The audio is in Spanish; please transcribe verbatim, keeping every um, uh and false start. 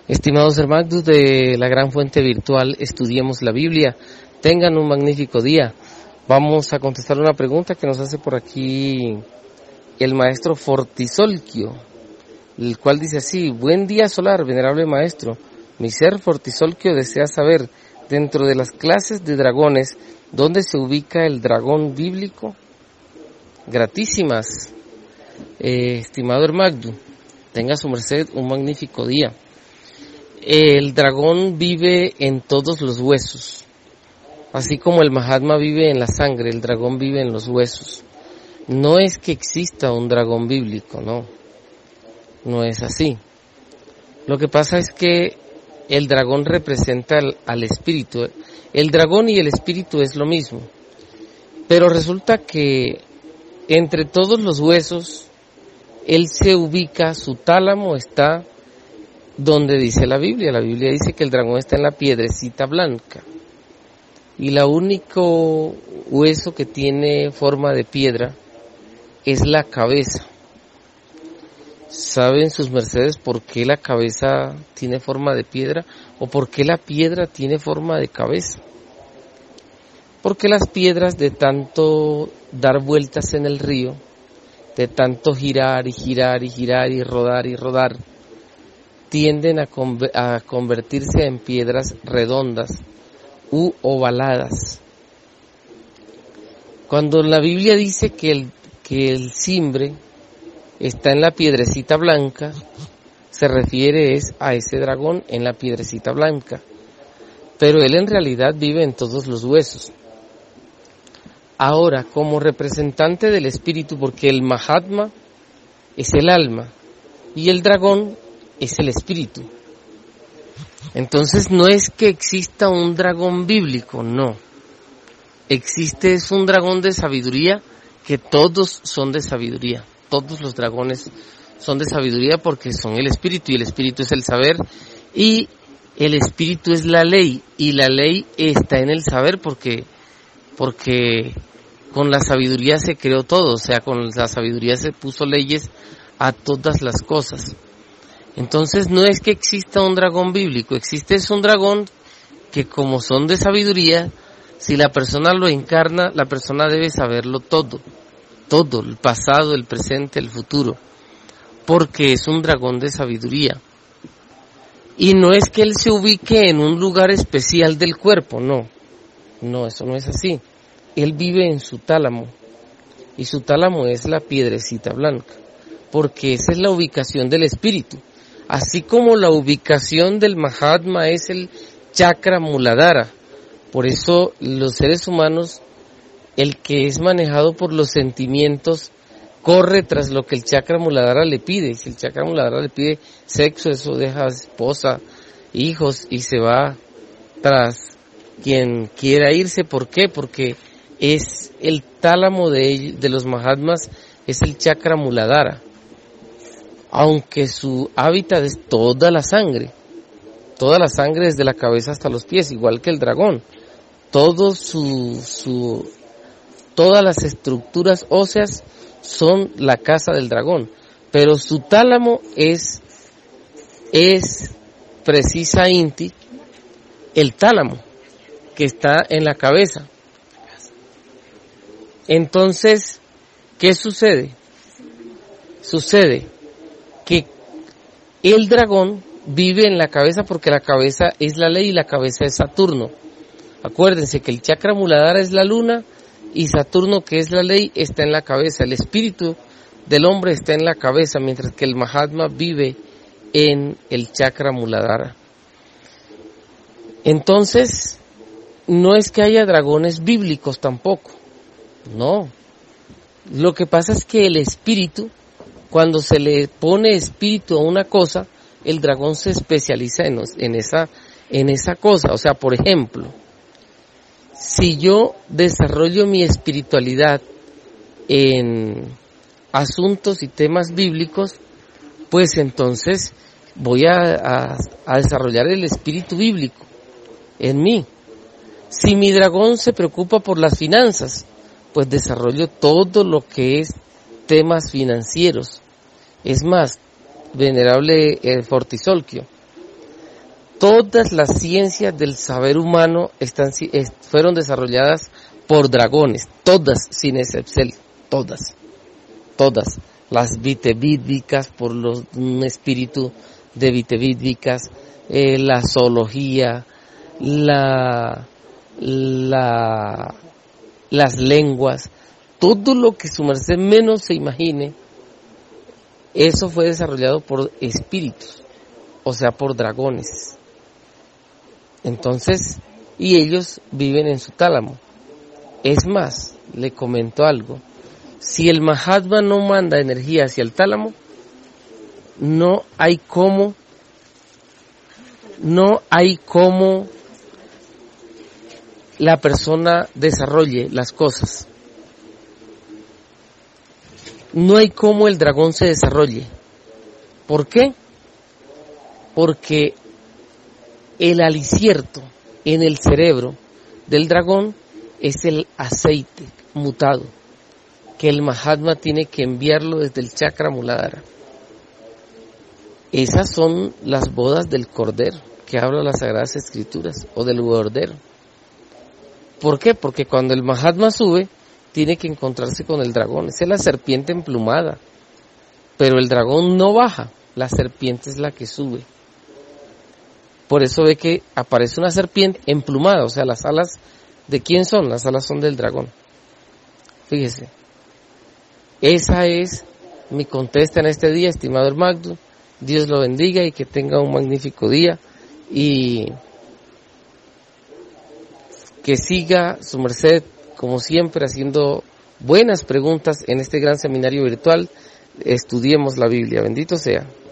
Estimados hermanos de la Gran Fuente Virtual, estudiemos la Biblia. Tengan un magnífico día. Vamos a contestar una pregunta que nos hace por aquí el maestro Fortisolquio, el cual dice así: buen día solar, venerable maestro. Mi ser Fortisolquio desea saber, dentro de las clases de dragones, ¿dónde se ubica el dragón bíblico? Gratísimas, eh, estimado hermano, tenga su merced un magnífico día. El dragón vive en todos los huesos, así como el Mahatma vive en la sangre, el dragón vive en los huesos. No es que exista un dragón bíblico, no, no es así. Lo que pasa es que el dragón representa al, al espíritu. El dragón y el espíritu es lo mismo, pero resulta que entre todos los huesos, él se ubica, su tálamo está donde dice la Biblia. La Biblia dice que el dragón está en la piedrecita blanca, y el único hueso que tiene forma de piedra es la cabeza. ¿Saben sus mercedes por qué la cabeza tiene forma de piedra o por qué la piedra tiene forma de cabeza? Porque las piedras, de tanto dar vueltas en el río, de tanto girar y girar y girar y rodar y rodar, tienden a, conver- a convertirse en piedras redondas u ovaladas. Cuando la Biblia dice que el, que el cimbre está en la piedrecita blanca, se refiere es a ese dragón en la piedrecita blanca, pero él en realidad vive en todos los huesos. Ahora, como representante del espíritu, porque el Mahatma es el alma y el dragón es el espíritu. Entonces no es que exista un dragón bíblico, no. Existe es un dragón de sabiduría, que todos son de sabiduría. Todos los dragones son de sabiduría porque son el espíritu, y el espíritu es el saber, y el espíritu es la ley, y la ley está en el saber porque, porque con la sabiduría se creó todo, o sea, con la sabiduría se puso leyes a todas las cosas. Entonces no es que exista un dragón bíblico, existe es un dragón que, como son de sabiduría, si la persona lo encarna, la persona debe saberlo todo, todo, el pasado, el presente, el futuro, porque es un dragón de sabiduría. Y no es que él se ubique en un lugar especial del cuerpo, no, no, eso no es así. Él vive en su tálamo, y su tálamo es la piedrecita blanca, porque esa es la ubicación del espíritu. Así como la ubicación del Mahatma es el chakra Muladhara. Por eso los seres humanos, el que es manejado por los sentimientos, corre tras lo que el chakra Muladhara le pide. Si el chakra Muladhara le pide sexo, eso deja esposa, hijos, y se va tras quien quiera irse. ¿Por qué? Porque es el tálamo de, de los Mahatmas, es el chakra Muladhara. Aunque su hábitat es toda la sangre, toda la sangre desde la cabeza hasta los pies, igual que el dragón. Todo su, su, todas las estructuras óseas son la casa del dragón, pero su tálamo es, es precisamente el tálamo que está en la cabeza. Entonces, ¿qué sucede? Sucede que el dragón vive en la cabeza porque la cabeza es la ley y la cabeza es Saturno. Acuérdense que el chakra Muladhara es la luna y Saturno, que es la ley, está en la cabeza. El espíritu del hombre está en la cabeza, mientras que el Mahatma vive en el chakra Muladhara. Entonces, no es que haya dragones bíblicos tampoco, no. Lo que pasa es que el espíritu, cuando se le pone espíritu a una cosa, el dragón se especializa en, en, esa, en esa cosa. O sea, por ejemplo, si yo desarrollo mi espiritualidad en asuntos y temas bíblicos, pues entonces voy a, a, a desarrollar el espíritu bíblico en mí. Si mi dragón se preocupa por las finanzas, pues desarrollo todo lo que es temas financieros. Es más, venerable eh, Fortisolquio, todas las ciencias del saber humano están, fueron desarrolladas por dragones, todas sin excepción, todas, todas. Las vitevídicas por los, un espíritu de vitevídicas, eh, la zoología, la, la, las lenguas, todo lo que su merced menos se imagine, eso fue desarrollado por espíritus, o sea, por dragones. Entonces, y ellos viven en su tálamo. Es más, le comento algo. Si el Mahatma no manda energía hacia el tálamo, no hay cómo, no hay cómo la persona desarrolle las cosas. No hay cómo el dragón se desarrolle. ¿Por qué? Porque el alicierto en el cerebro del dragón es el aceite mutado, que el Mahatma tiene que enviarlo desde el chakra Muladhara. Esas son las bodas del Cordero, que habla las Sagradas Escrituras, o del Cordero. ¿Por qué? Porque cuando el Mahatma sube, tiene que encontrarse con el dragón. Esa es la serpiente emplumada, pero el dragón no baja, la serpiente es la que sube. Por eso ve que aparece una serpiente emplumada, o sea, las alas, ¿de quién son? Las alas son del dragón. Fíjese. Esa es mi contesta en este día, estimado hermano. Dios lo bendiga y que tenga un magnífico día y que siga su merced, como siempre, haciendo buenas preguntas en este gran seminario virtual. Estudiemos la Biblia. Bendito sea.